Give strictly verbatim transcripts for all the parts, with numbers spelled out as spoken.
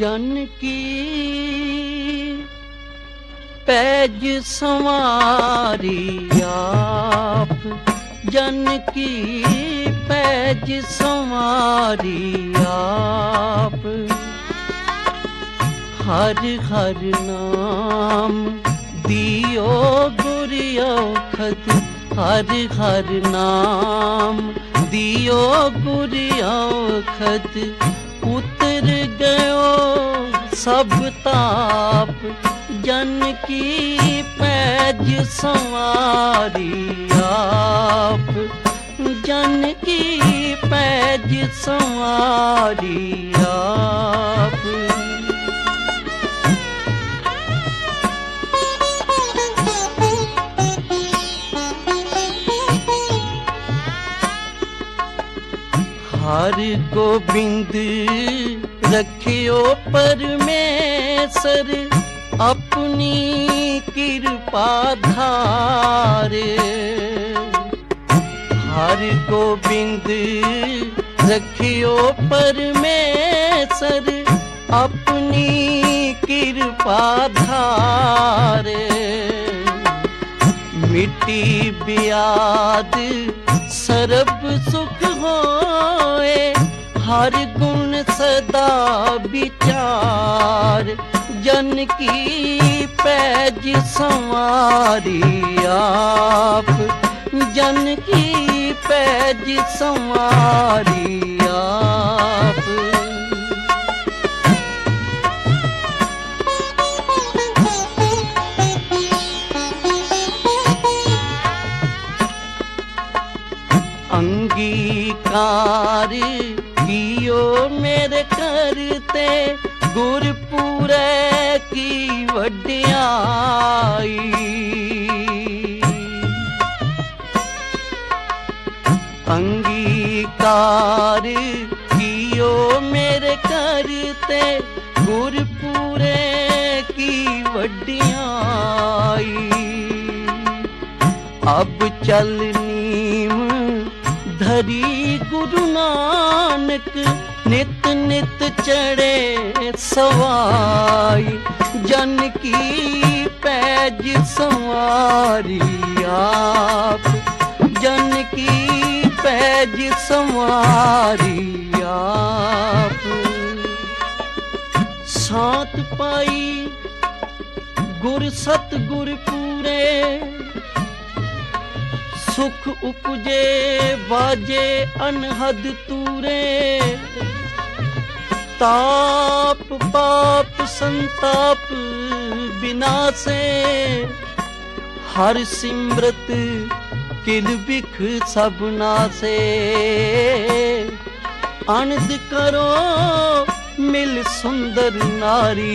जन की पैज संवारी आप, जन की पैज संवारी आप। हर हर नाम दियो गुरि औखद, हर हर नाम दियो गुरि औखद। उतर गयो सब ताप, जन की पैज संवारी आप, जन की पैज संवारी आप। हर गोबिंद रखियो परमेसर, अपनी कृपा धारे। हर गोबिंद रखियो परमेसर, अपनी कृपा धारे। मिट्टी बियाद सर्ब सुख होए, हर गुण सदा विचार। जन की पैज संवारी आप, जन की पैज संवारी आप। अंगीकार कियो मेरे करते, गुरपुरे की वड्याई। अंगीकार कियो मेरे करते, गुरपुरे की वड्याई। अब चल नीम धरी गुरु नानक, नित नित चढ़े सवाई। जन की पैज संवारी आप, जन की पैज संवारी आप। सात पाई गुर सतगुर पूरे, सुख उपजे बाजे अनहद तूरे। ताप पाप संताप विनाशे, हर सिमरत किल बिख सब नासे। आनंद करो मिल सुंदर नारी,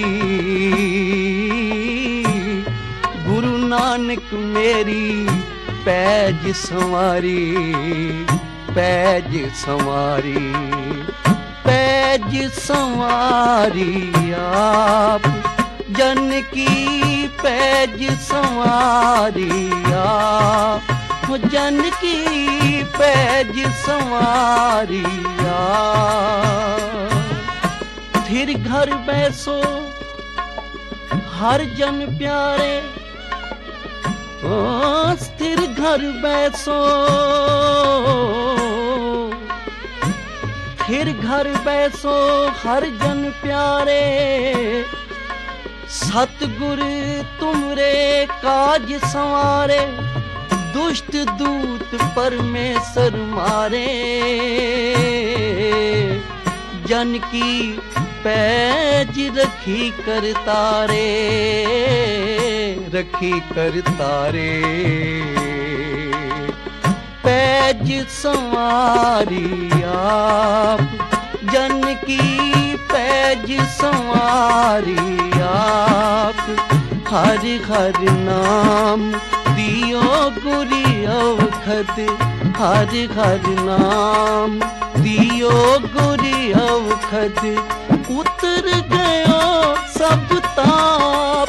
गुरु नानक मेरी पैज संवारी, पैज संवारी, पैज संवारी आप। जन की पैज संवारी आप, जन की पैज संवारी आप। फिर घर बैसो हर जन प्यारे, स्थिर घर बैसो फिर घर बैसो हर जन प्यारे। सतगुर तुमरे काज संवारे, दुष्ट दूत परमेश्वर मारे। जन की पैज रखी कर तारे, रखी कर तारे। पैज संवारी आप, जन की पैज संवारी आप। हर हर नाम दियो गुरि औखद, हर हर नाम दियो गुरि औखद। उतर गयो सब ताप,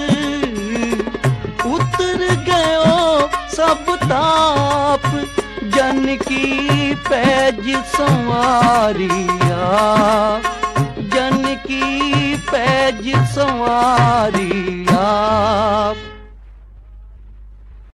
उतर गयो सब ताप। जन की पैज संवारिया, जन की सहज संवारी आप।